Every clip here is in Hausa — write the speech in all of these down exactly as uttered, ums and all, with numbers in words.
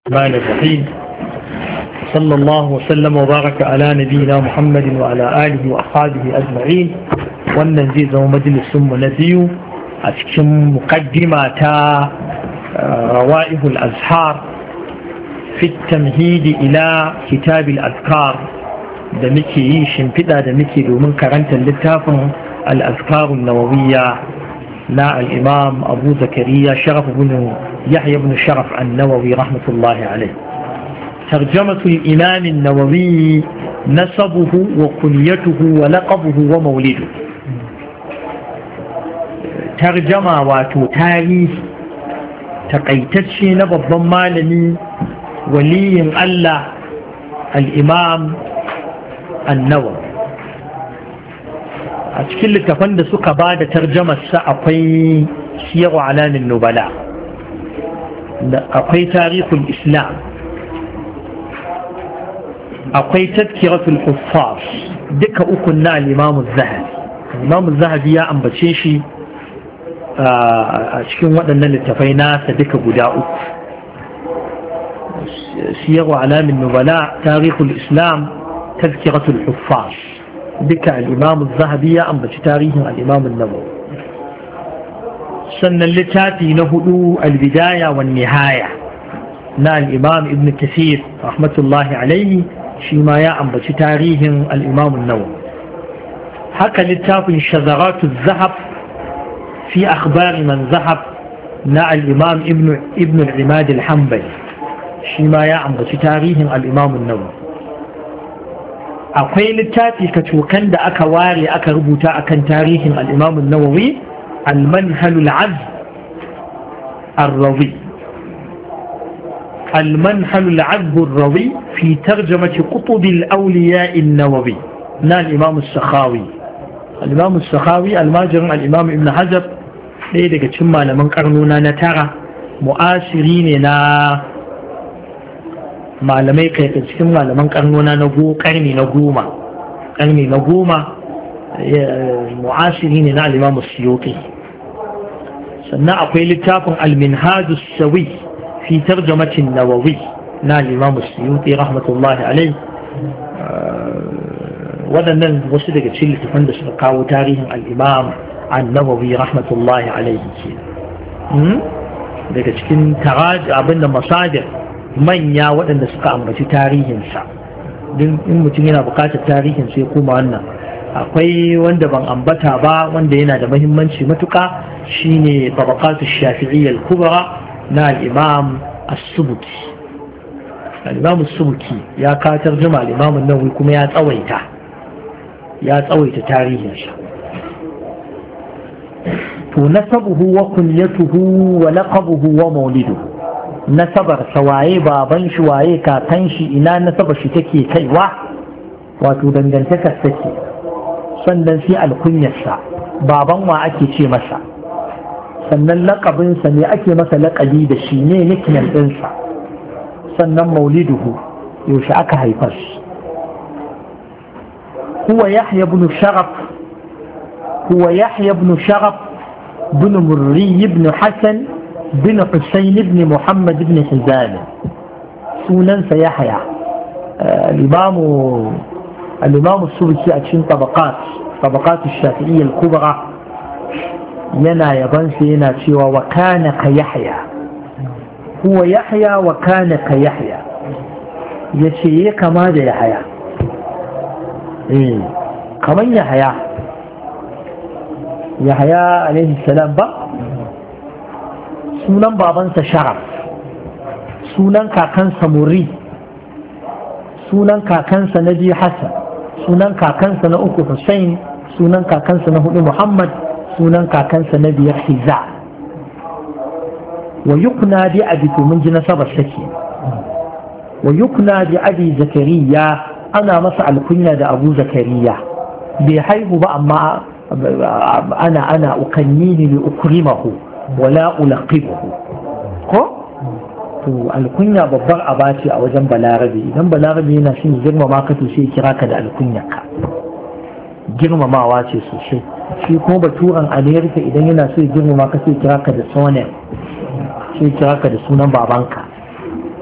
الرحمن الرحيم صلى الله وسلم وبارك على نبينا محمد وعلى آله وأصحابه أجمعين والنزيز ومجلس منزي أتكم مقدمة روائح الأزهار في التمهيد إلى كتاب الأذكار دمكي شنفدا دمكي دومن كرنت اللتاف الأذكار النووية لا الإمام أبو زكريا شرف بن يحيى بن شرف النووي رحمة الله عليه. ترجمة الإمام النووي نسبه وكنيته ولقبه ومولده. ترجمة واتو تاريخ تقيتشي نبض ضمالني ولي الله الإمام النووي. a cikin littafan da suka ba da tarjamarsa akwai siyar alamin nubala da akwai tarihul islam akwai tazkiratul huffaz duka ukun na al-imam az-zahabi al-imam az-zahabi ya ambace shi a cikin waɗannan littafai nasa duka guda uku siyar alamin nubala tarihul islam tazkiratul huffaz duka al'imamu zahabi ya ambaci tarihin al'imamun nawawi sannan littafi na hudu albidaya wa nihaya na al'imam ibn kathir rahmatullahi alaihi shi ma ya ambaci tarihin al'imamun nawawi haka littafin shazaratu zahab fi akhbari man zahab na al'imam ibn al'imad al-hanbali shi ma ya ambaci tarihin al'imamun nawawi akwai littafi kacokan da aka ware aka rubuta akan tarihin al'imamun nawawi al-manhalul azb ar-rawi al-manhalul azb ar-rawi fi tarjamati qutub al-awliya an-nawawi na al-imam as-sakhawi al-imam as-sakhawi al-majrin al-imam ibn hajar ɗaya daga cikin malaman karnona na tara mu'asiri ne na malamai kai ta cikin malaman karnona na go karni na goma karni na goma mu'asiri ne na al-imam as-suyuti sannan akwai littafin al-minhaj as-sawi fi tarjamati an-nawawi na al-imam as-suyuti rahmatullahi alayhi wadannan wasu daga cikin littafan da suka kawo tarihin al-imam an-nawawi rahmatullahi alayhi daga cikin taraj abinda masadir manya waɗanda suka ambaci tarihinsa in mutum yana buƙatar tarihin sai kuma wannan akwai wanda ban ambata ba wanda yana da mahimmanci matuƙa shine tabaqatu shafi'iyya al-kubra na al-imam as-subuki al-imam as-subuki ya ka tarjuma al-imam an-nawawi kuma ya tsawaita ya tsawaita tarihinsa to nasabuhu wa kunyatuhu wa laqabuhu wa mawliduhu nasabar sa waye baban shi waye kakan shi ina nasabar shi take kaiwa wato dangantakar take sannan sai alkunyarsa baban wa ake ce masa sannan laƙabinsa ne ake masa laƙabi da shi ne nickname ɗinsa sannan mauliduhu yaushe aka haifar shi huwa yahya ibn sharaf huwa yahya ibn sharaf ibn murri ibn hasan بن حسين بن محمد بن حزام سنن سيحيى الإمام الإمام السبكي أتشين طبقات طبقات الشافعية الكبرى ينا يبنس ينا شوى وكان كيحيى هو يحيى وكان كيحيى يشيء كما ذا يحيى إيه كمان يحيى يحيى عليه السلام بقى sunan babansa sharaf sunan kakansa muri sunan kakansa na biyu hassan sunan kakansa na uku hussein sunan kakansa na hudu muhammad sunan kakansa na biyar hiza wa yukna bi abi to mun ji nasabar sake wa yukna bi abi zakariya ana masa alkunya da abu zakariya bai haihu ba amma ana ana ukannini li ukrimahu wala ulaqibuhu ko to alkunya babbar abaci a wajen balarabe idan balarabe yana shi girmama ka to sai kira ka da alkunya ka girmamawa ce sosai shi kuma baturan america idan yana so girmama ka sai kira ka da sonen sai kira ka da sunan babanka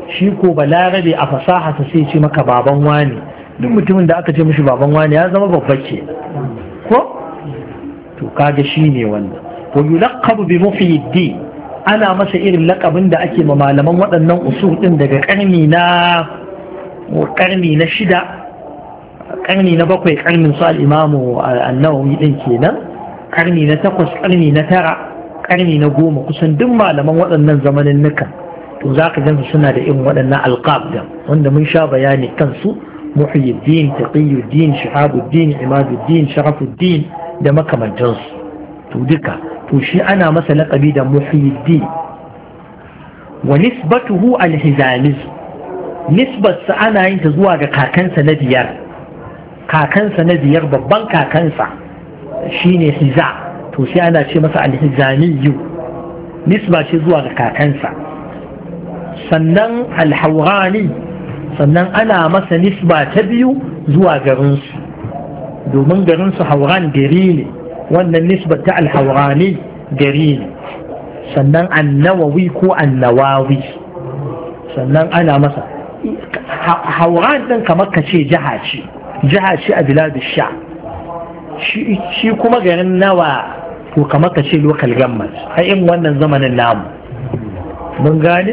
shi ko balarabe a fasaha ta sai ce maka baban wani, duk mutumin da aka ce mishi baban wani ya zama babba ke ko to kaga shi ne wannan. wa yulaqabu bi muhyiddin, ana masa irin lakabin da ake ma malaman waɗannan usul din daga karni na karni na shida, karni na bakwai, karnin su al-imamu an-nawawi din kenan, karni na takwas, karni na tara, karni na goma, kusan duk malaman waɗannan zamanin nukan to za ka gansu suna da irin waɗannan alƙab da wanda mun sha bayani kansu: muhyiddin, taqiyuddin, shihabuddin, imaduddin, sharafuddin da makamantansu. to duka to shi ana masa laƙabi da muhyiddin. wa nisbatuhu al-hizami, nisbarsa ana yin ta zuwa ga kakansa na biyar, kakansa na biyar babban kakansa shine hiza, to sai ana ce masa al-hizamiyyu, nisba ce zuwa ga kakansa. sannan al-hawrani, sannan ana masa nisba ta biyu zuwa garinsu, domin garinsu hauran gari ne, wannan nisba ta al-hawrani gari ne. sannan annawawi ko annawawi, sannan ana masa hauran ɗin kamar ka ce jiha ce, jiha ce a biladu sha, shi kuma garin nawa to kamar ka ce local government a yin wannan zamanin namu, mun gane?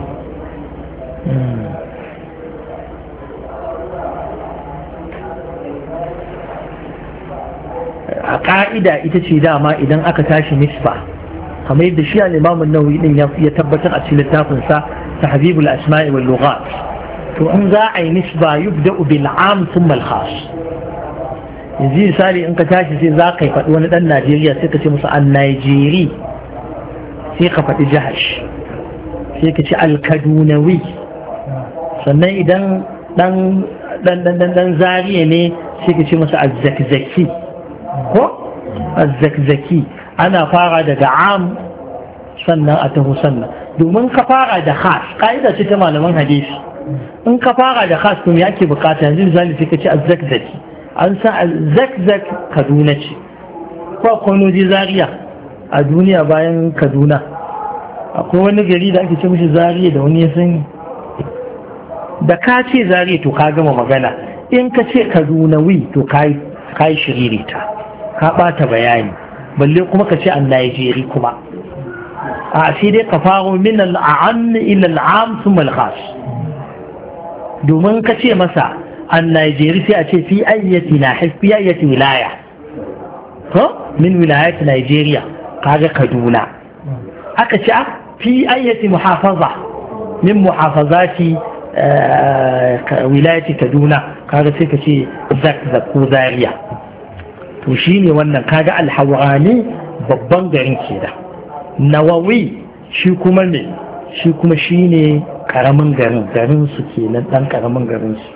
a ƙa'ida ita ce dama idan aka tashi nisba, kamar yadda shi al-Imam an-Nawawi din ya tabbatar a cikin littafinsa Tahdhibul Asma'i wal Lughat, to in za a yi nisba yubda'u bil 'am thumma al-khas. yanzu misali in ka tashi sai za ka faɗi wani ɗan Najeriya sai ka ce musu an Najeri, sai ka faɗi Jahash, sai ka ce al-Kadunawi. sannan idan ɗan ɗan ɗan ɗan Zariya ne sai ka ce masa az-Zakzaki ko az-Zakzaki. ana fara daga am sannan a taho sannan, domin ka fara da khas, ka'ida ce ta malaman hadisi, in ka fara da khas to me ake bukata? yanzu misali sai ka ce az-Zakzaki, an san zakzak Kaduna ce, ko kwanoji Zaria a duniya bayan Kaduna akwai wani gari da ake ce mishi Zaria da wani ya sani? da ka ce Zaria to ka gama magana, in ka ce Kadunawi to ka yi shiririta, ka bata bayani, balle kuma ka ce an Najeri kuma a sai dai ka faro min al'am ila al'am thumma al-khas. domin ka ce masa an Najeri sai a ce fi ayyati na fi ayyati wilaya, ko min wilayat Nigeria, kaga Kaduna. aka ce fi ayyati muhafaza min muhafazati wilayati Kaduna, kaga sai ka ce Zakzak ko Zaria. to shine wannan, kaga al-Hawrani babban garin ke da. Nawawi shi kuma ne, shi kuma shine karamin garin, garin su kenan, dan karamin garin su.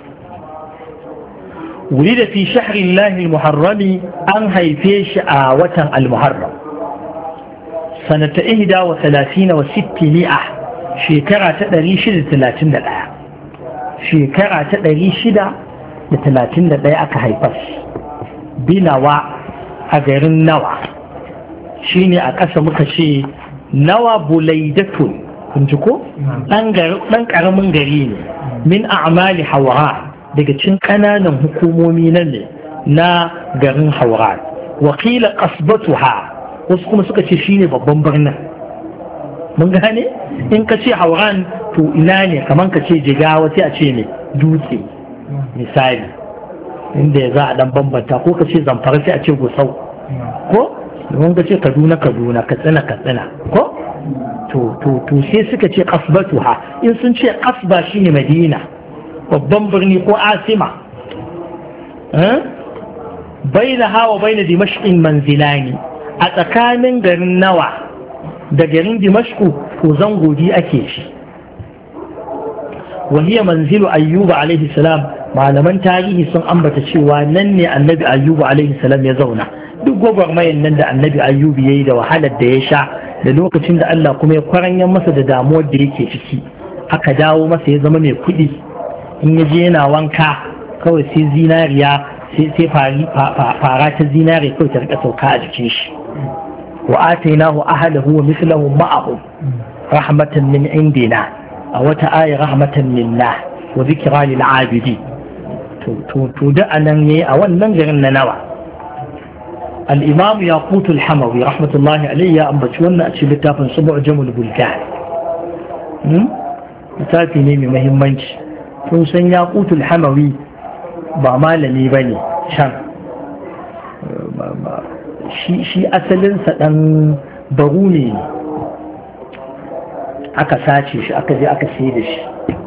ولد في شهر الله المحرم أن هيفيش آوة المحرم سنة إهدى وثلاثين وستمائة شكرة تدريشد ثلاثين دقاء شكرة تدريشد ثلاثين دقاء كهيفس بنوى أغير النوى شيني أقسم كشي نوى بليدة كنتكو لنكر من غرين من أعمال حوراء daga cikin ƙananan hukumomi nan ne na garin Hauran. wakila qasbatuha, wasu kuma suka ce shine babban birnin. mun gane in ka ce Hauran to ina ne, kaman ka ce Jigawa sai a ce ne Dutse misali, inda za a dan bambanta, ko ka ce Zamfara sai a ce Gusau, ko don ka ce Kaduna Kaduna, Katsina Katsina, ko to to to sai suka ce qasbatuha. in sun ce qasba shine Madina, babban birni ko asima. bai da hawa bai da dimashkin manzilani, a tsakanin garin nawa da garin dimashku ko zangodi ake shi. wahiyar manzilu ayyuba alaihi salam, malaman tarihi sun ambata cewa nan ne annabi ayyuba alaihi salam ya zauna. duk gwagwarmayan nan da annabi ayyubu ya yi da wahalar da ya sha, da lokacin da Allah kuma ya kwaranyan masa da damuwar da yake ciki, aka dawo masa ya zama mai kuɗi. in ya je yana wanka kawai sai zinariya sai fara ta zinariya kawai ta rika sauka a jikin shi. wa atainahu ahlahu wa mithluhum ma'ahu rahmatan min indina, a wata aya rahmatan lillah wa zikra lil abidi to to to da anan yayi a wannan garin na nawa al-imam yaqut al-hamawi rahmatullahi alayhi ya ambaci wannan a cikin littafin sab'u jamul buldan hmm littafi ne mai muhimmanci kun san yaqut al-hamawi ba malami bane can shi shi asalinsa dan baru ne aka sace shi aka je aka sai da shi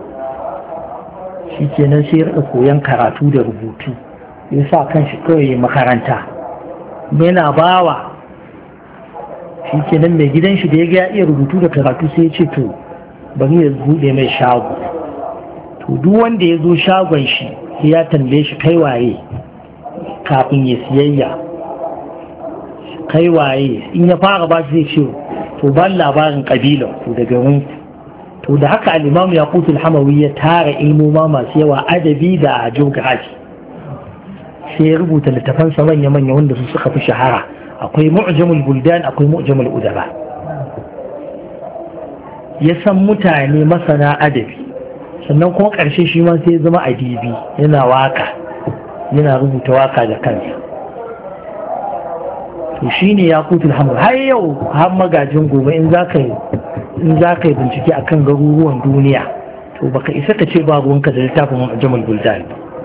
shi kenan sai ya koyan karatu da rubutu ya sa kan shi kawai makaranta yana bawa shi kenan mai gidan shi da ya ga iya rubutu da karatu sai ya ce to bari ya buɗe mai shago to duk wanda ya zo shagon shi ya tambaye shi kai waye kafin ya siyayya kai waye in ya fara ba shi zai ce to ban labarin kabilan ku daga winku to da haka al-imam yaqut al-hamawi ya tara ilmoma masu yawa adabi da geography sai ya rubuta littafan sa manya manya wanda su suka fi shahara akwai mu'jamul buldan akwai mu'jamul udaba ya san mutane masana adabi sannan kuma karshe shi ma sai ya zama adibi yana waka yana rubuta waka da kansa to shine yaqut al-hamawi har yau har magajin gobe in zaka yi in za ka yi bincike a kan garuruwan duniya to baka isa ka ce ba ruwanka da littafin jamal buldan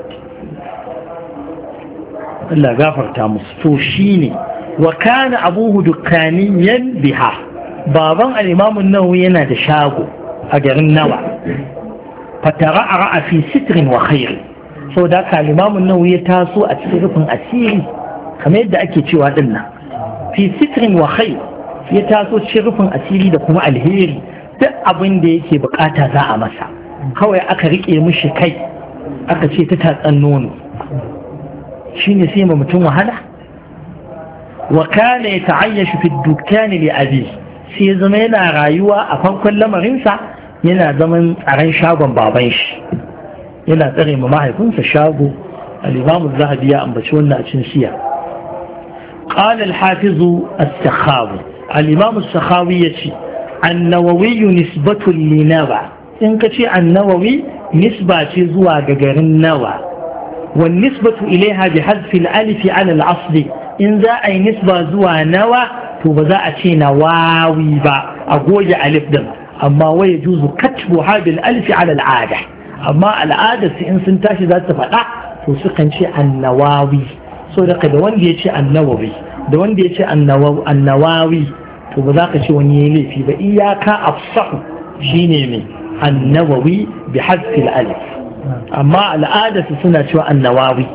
Allah gafarta musu to shi ne wa kana abuhu dukkaniyan biha baban al-imamun nawawi yana da shago a garin nawa fatara a fi sitrin wa khairi sau da ka al-imamun nawawi ya taso a cikin rufin asiri kamar yadda ake cewa dinnan fi sitrin wa khairi ya taso cikin rufin asiri da kuma alheri duk abin da yake bukata za a masa kawai aka rike mishi kai aka ce ta tatsan nono shine sai ma mutum wahala wa kana yata'ayyashu fi dukkan li abi sai ya zama yana rayuwa a farkon lamarinsa yana zaman tsaron shagon baban shi yana tsare ma mahaifinsa shago al-imam az-zahabi ya ambaci wannan a cikin siya قال الحافظ السخاوي الإمام السخاوي يتي النووي نسبة لنوى إن كتي النووي نسبة زوا ججر النوى والنسبة إليها بحذف الألف على الأصل إن ذا أي نسبة زوا نوى تبذا أتي نواوي با أقول ألف دم أما ويجوز كتبها بالألف على العادة أما العادة إن سنتاشي ذات فتح تسقن شيء النواوي so da da wanda ya ce annawawi da wanda ya ce annawawi to ba za ka ce wani ya laifi ba iyaka afsahu shine mai annawawi bi hadfi alif amma al'adarsu suna cewa annawawi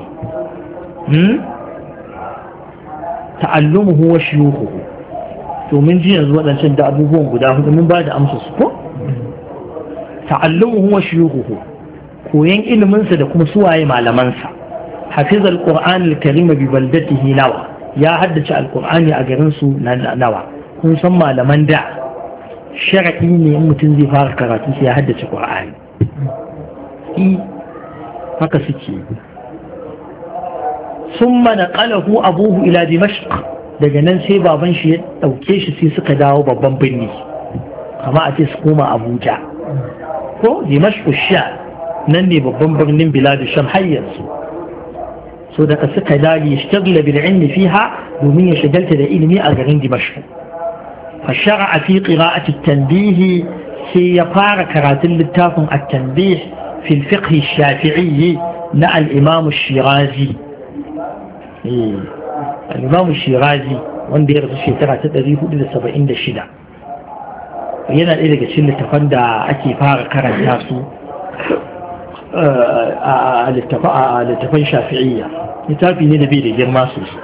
ta'allumuhu wa shuyukhuhu to mun ji yanzu waɗancan da abubuwan guda hudu mun ba da amsa su ko ta'allumuhu wa shuyukhuhu koyan iliminsa da kuma suwaye malamansa حفظ القرآن الكريم ببلدته نوى يا حدث القرآن أجرنسو نوى كن سمى لمن دع شرعيني أم تنزي فارق كراتيس يا حدث القرآن إيه هكا سكي ثم نقله أبوه إلى دمشق daga nan sai baban shi ya ɗauke shi sai suka dawo babban birni kama a ce su koma Abuja ko Dimashq sha nan ne babban birnin biladu sham har yanzu so daga suka dali ishtagla bil ilmi fiha domin ya shagalta da ilimi a garin Dimashq fa shar'a fi qira'ati at-tanbih sai ya fara karatun littafin at-tanbih fi al-fiqh ash-shafi'i na al-imam ash-shirazi al-imam ash-shirazi wanda ya rasu shekara ta ɗari hudu da saba'in da shida yana ɗaya daga cikin littafan da ake fara karanta su a littafan shafi'iyya littafi ne da bai da girma sosai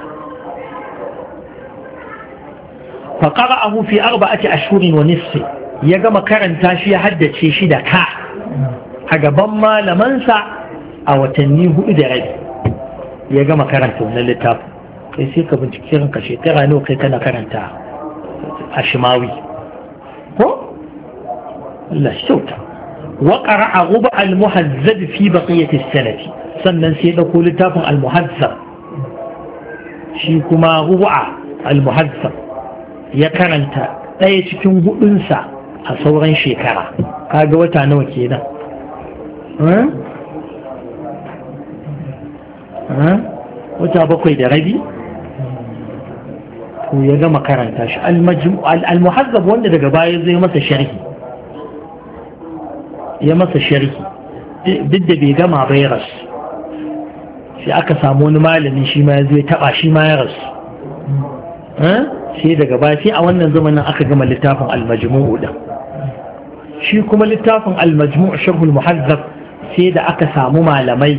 faƙara abu fi arba'ati ashurin wa nisfi ya gama karanta shi ya haddace shi da ka a gaban malamansa a watanni hudu da rabi ya gama karanta wannan littafin kai sai ka binciki ranka shekara nawa kai kana karanta a shimawi ko Allah shi kyauta وقرأ غبع المهذب في بقية السنة sannan sai ɗauko littafin al-muhazzab shi kuma rubu'a al-muhazzab ya karanta ɗaya cikin hudunsa a sauran shekara kaga wata nawa kenan wata bakwai da rabi to ya gama karanta shi al-muhazzab wanda daga baya zai masa sharhi ya masa sharhi duk da bai gama bai rasu sai aka samu wani malami shi ma ya zo ya taba shi ma ya rasu sai daga baya sai a wannan zamanin aka gama littafin al-majmu'u da shi kuma littafin al-majmu' sharhul muhazzab sai da aka samu malamai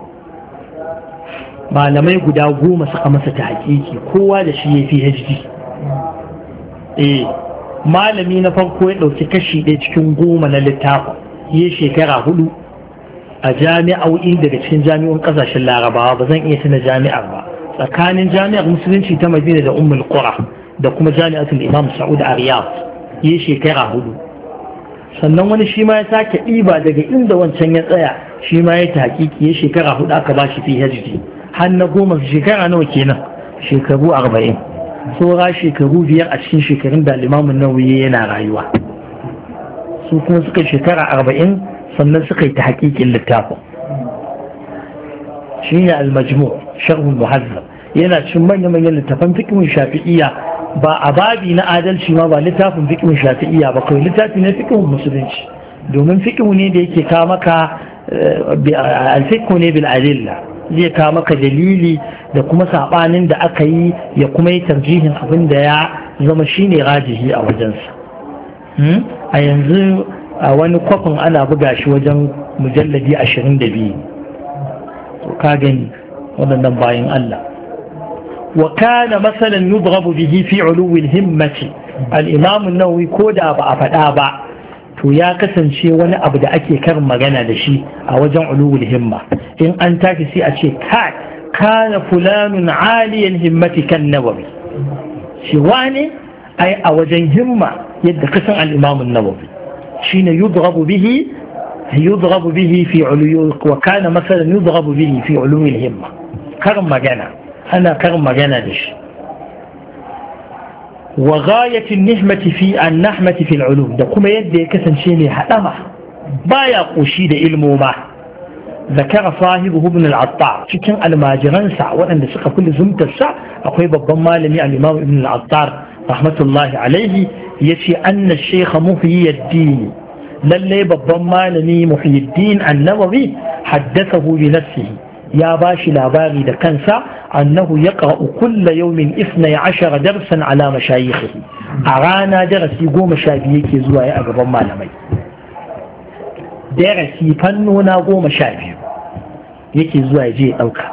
malamai guda goma suka masa ta hakiki kowa da shi ya fi H D eh malami na farko ya dauki kashi ɗaya cikin goma na littafin ya shekara hudu a jami'o'i daga cikin jami'un kasashen larabawa ba zan iya tuna jami'ar ba tsakanin jami'ar musulunci ta madina da ummul qura da kuma jami'atul imam sa'ud a riyadh ya shekara hudu sannan wani shi ma ya sake ɗiba daga inda wancan ya tsaya shi ma ya ta hakiki ya shekara hudu aka ba shi P H D har na goma shekara nawa kenan shekaru arba'in saura shekaru biyar a cikin shekarun da limamin nawawi yana rayuwa su kuma suka shekara arba'in sannan suka yi ta hakikin littafin shi ne al-majmu' sharhul muhazzab yana cin manya-manyan littafan fiqhin shafi'iyya ba a babi na adalci ma ba littafin fiqhin shafi'iyya ba kawai littafi na fiqhin musulunci domin fiqhu ne da yake kawo maka al-fiqhu ne bil adilla zai kawo maka dalili da kuma sabanin da aka yi ya kuma yi tarjihin abin da ya zama shine rajihi a wajensa a yanzu a wani kwafin ana buga shi wajen mujalladi ashirin da biyu to ka gani waɗannan bayan Allah wa kana masalan yudrabu bihi fi uluwil himmati al-imam an-nawawi ko da ba a faɗa ba to ya kasance wani abu da ake karin magana da shi a wajen uluwul himma in an tafi sai a ce kai kana fulanun aliyan himmati kan nawawi shi wane ai a wajen himma yadda kasan al-imam an-nawawi shine yudrabu bihi yudrabu bihi fi uluwi wa kana masalan yudrabu bihi fi uluwil himma karin magana ana karin magana da shi وغاية النهمة في النحمة في العلوم ده كما يدي كسن شيني حدما بايا قوشي ده علمه ما ذكر صاحبه ابن العطار شكين الماجران سع وأن سقى كل زمت السع أقوي بالضمى لمي الإمام ابن العطار رحمة الله عليه يشي أن الشيخ محيي الدين للي بالضمى لمي محيي الدين النووي حدثه بنفسه يا باشي لاباري ده كنسا أنه يقرأ كل يوم اثني عشر درسا على مشايخه أرانا درسي قوم شابيك زوايا أقرب مالمي درسي فنونا قوم شابي يكي زوايا جي أوكا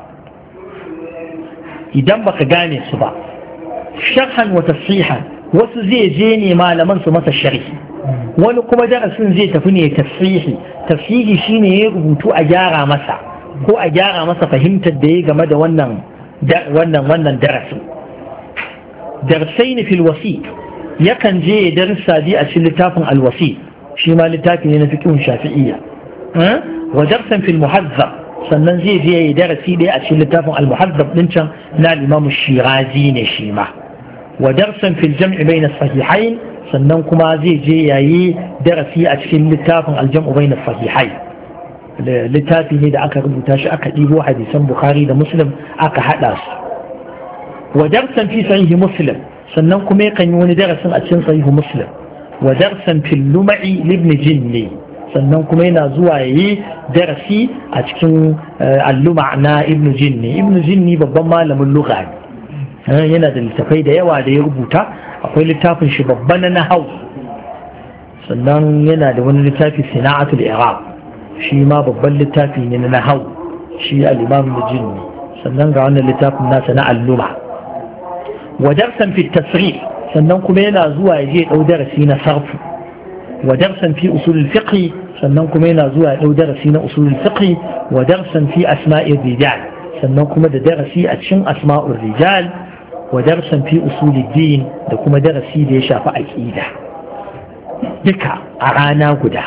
إذن بك غاني صبا شرحا وتصحيحا وسزي جيني مالمن سمس الشريح ونقوم درس زي تفني تصحيحي تصحيحي شيني يربطو أجارة مسا ko a gyara masa fahimtar da ya game da wannan wannan wannan darasin darsai ne fil wasi yakan je ya darsa bi a cikin littafin al-wasi shi ma littafi ne na fiqh shafi'iyya wa darsan fil muhazzab sannan zai je ya darasi dai a cikin littafin al-muhazzab din can na al-imam shirazi ne shi ma wa darsan fil jam'i bayna as-sahihayn sannan kuma zai je yayi darasi a cikin littafin al-jam'u bayna as-sahihayn littafi ne da aka rubuta shi aka ɗibo hadisan bukhari da muslim aka haɗa su wa darsan fi sahihi muslim sannan kuma yakan yi wani darasin a cikin sahihi muslim wa darsan fil luma'i libni jinni sannan kuma yana zuwa yayi darasi a cikin al-luma' na ibn jinni ibn jinni babban malamin lugha ne yana da littafai da yawa da ya rubuta akwai littafin shi babban na nahwu sannan yana da wani littafi sina'atul i'rab shi ma babban littafi ne na nahau shi al-imam al-jinni sannan ga wannan littafin nasa na alluma wa darsan fi tasrif sannan kuma yana zuwa ya je dau darasi na sarfu wa darsan fi usul al-fiqh sannan kuma yana zuwa ya dau darasi na usul al-fiqh wa darsan fi asma'i rijal sannan kuma da darasi a cikin asma'ur rijal wa darsan fi usul ad-din da kuma darasi da ya shafi aqida duka a rana guda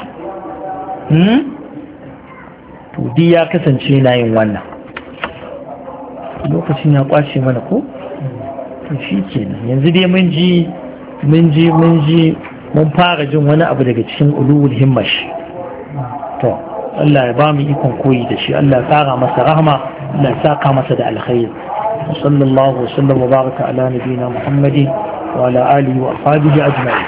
to di ya kasance na yin wannan lokacin ya kwace mana ko to shi kenan yanzu dai mun ji mun ji mun ji mun fara jin wani abu daga cikin ulul himmash to Allah ya ba mu ikon koyi da shi Allah ya tsara masa rahma Allah ya saka masa da alkhairi sallallahu alaihi wa sallam wa baraka ala nabiyina muhammadin wa ala alihi wa ashabihi ajma'in